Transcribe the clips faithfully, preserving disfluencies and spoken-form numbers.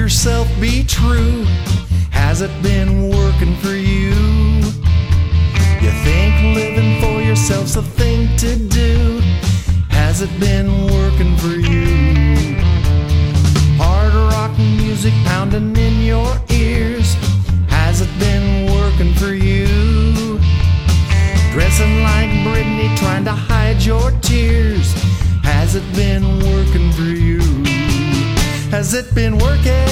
yourself, be true. Has it been working for you? You think living for yourself's a thing to do. Has it been working for you? Hard rock music pounding in your ears. Has it been working for you? Dressing like Britney, trying to hide your tears. Has it been working for you? Has it been working?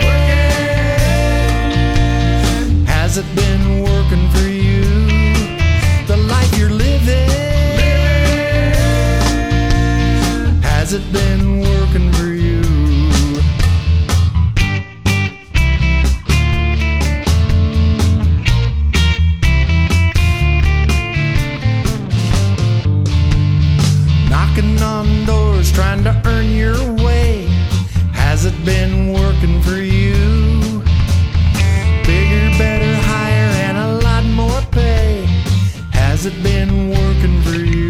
Working. Has it been working for you? The life you're living. Living. Has it been working for you? Knocking on doors, trying to earn your way. Has it been working for you? Bigger, better, higher, and a lot more pay. Has it been working for you?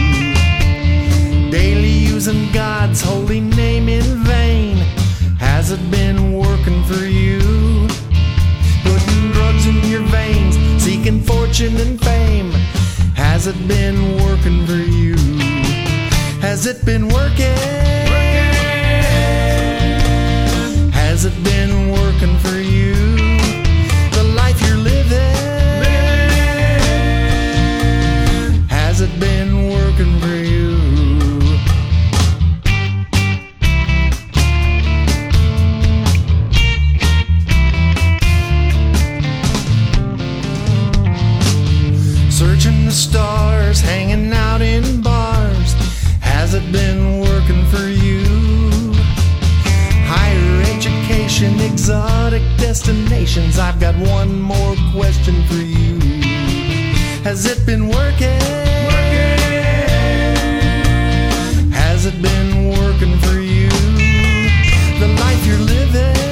Daily using God's holy name in vain. Has it been working for you? Putting drugs in your veins, seeking fortune and fame. Has it been working for you? Has it been working? Working. Has it been working for you? The life you're living. Living. Has it been working for you? Searching the stars, hanging out in bars. Has it been working for you? Higher education, exotic destinations. I've got one more question for you. Has it been working? Working. Has it been working for you? The life you're living.